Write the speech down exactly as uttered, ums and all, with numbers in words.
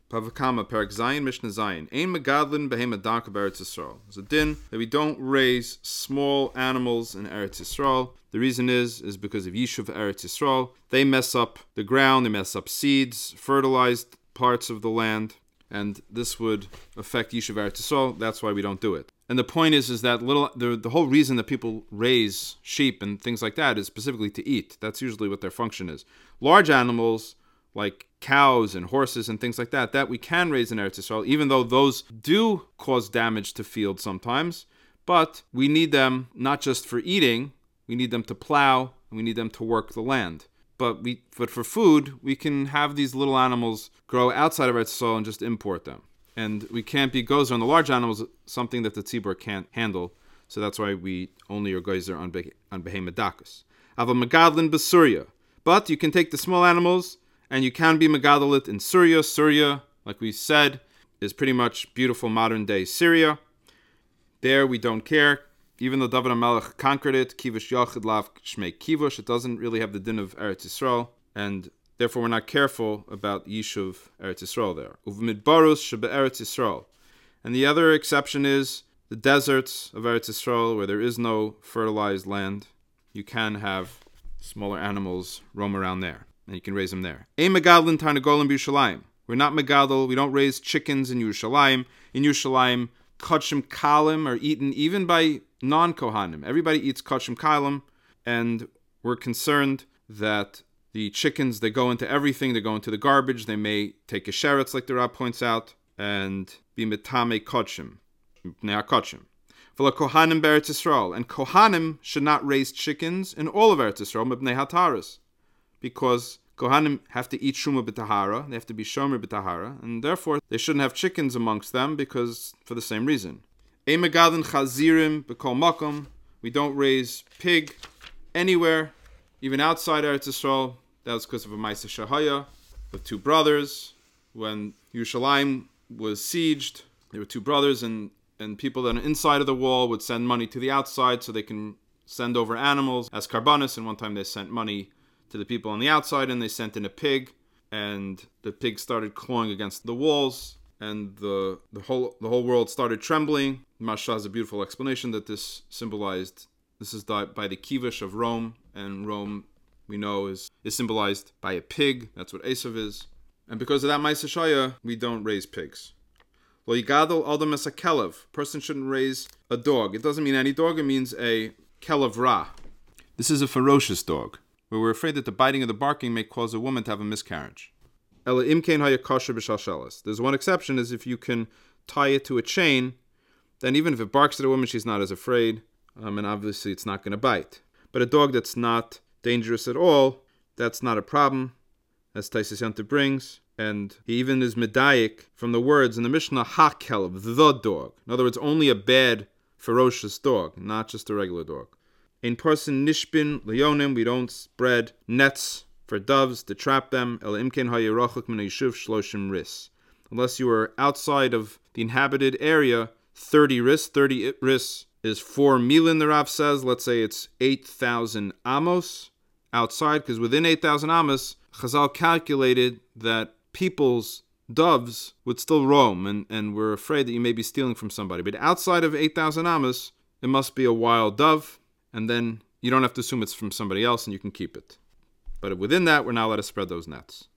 Pavakama, Perak Zayin, Mishnah Zayin. Ein megadlin behema daka b'Eretz Yisrael. There's a din that we don't raise small animals in Eretz Yisrael. The reason is, is because of Yishuv Eretz Yisrael. They mess up the ground, they mess up seeds, fertilized parts of the land, and this would affect Yishuv Eretz Yisrael. That's why we don't do it. And the point is, is that little the, the whole reason that people raise sheep and things like that is specifically to eat. That's usually what their function is. Large animals, like cows and horses and things like that, that we can raise in Eretz Yisrael, even though those do cause damage to fields sometimes. But we need them not just for eating, we need them to plow, and we need them to work the land. But we, but for food, we can have these little animals grow outside of Eretz Yisrael and just import them. And we can't be gozer on the large animals, something that the tzibur can't handle. So that's why we only are gozer on be, on behemoth dakas. Ava megadlin b'Surya. But you can take the small animals, and you can be megadelit in Syria. Syria, like we said, is pretty much beautiful modern-day Syria. There we don't care. Even though David HaMelech conquered it, Kivush Yachid Lav Shmei Kivush, it doesn't really have the din of Eretz Yisrael, and therefore we're not careful about Yishuv Eretz Yisrael there. Uvmidbarus Shebe Eretz Yisrael. And the other exception is the deserts of Eretz Yisrael, where there is no fertilized land. You can have smaller animals roam around there, and you can raise them there. Ein megadlin tarnagolim b'Yushalayim. We're not megadol. We don't raise chickens in Yerushalayim. In Yerushalayim, kachim kalim are eaten even by non-kohanim. Everybody eats kachim kalim, and we're concerned that the chickens, they go into everything. They go into the garbage. They may take a sheretz, like the Rab points out, and be metame kachim, pnei kachim. V'la kohanim be'Eretz Yisrael, and kohanim should not raise chickens in all of Eretz Yisrael, mepnei hataras, because kohanim have to eat shuma b'tahara. They have to be shomer b'tahara, and therefore they shouldn't have chickens amongst them, because for the same reason. Ein megadlin chazirim b'kol makom. We don't raise pig anywhere, even outside Eretz Yisrael. That was because of a Ma'aseh Shahaya with two brothers. When Yerushalayim was sieged, there were two brothers, and, and people that are inside of the wall would send money to the outside so they can send over animals as karbanis. And one time they sent money to the people on the outside, and they sent in a pig, and the pig started clawing against the walls, and the the whole the whole world started trembling. Mashal has a beautiful explanation that this symbolized, this is the, by the kivush of Rome, and Rome, we know, is, is symbolized by a pig. That's what Esav is. And because of that Ma'aseh Shaya, we don't raise pigs. Lo yigadol adam es a kelev. Person shouldn't raise a dog. It doesn't mean any dog. It means a kelev ra. This is a ferocious dog, where we're afraid that the biting or the barking may cause a woman to have a miscarriage. Ela imkein haya kosher b'shalshelas. There's one exception, is if you can tie it to a chain, then even if it barks at a woman, she's not as afraid, um, and obviously it's not going to bite. But a dog that's not dangerous at all, that's not a problem, as Taisus Yontif brings. And he even is medayik from the words in the Mishnah, ha-kelb, the dog. In other words, only a bad, ferocious dog, not just a regular dog. In person nishbin leonim, we don't spread nets for doves to trap them. El imken hayirachuk min yishuv shloshim ris. Unless you are outside of the inhabited area, thirty ris. thirty ris is four milin, the Rav says. Let's say it's eight thousand amos outside, because within eight thousand amos, Chazal calculated that people's doves would still roam, and, and we're afraid that you may be stealing from somebody. But outside of eight thousand amos, it must be a wild dove, and then you don't have to assume it's from somebody else, and you can keep it. But within that, we're not allowed to spread those nets.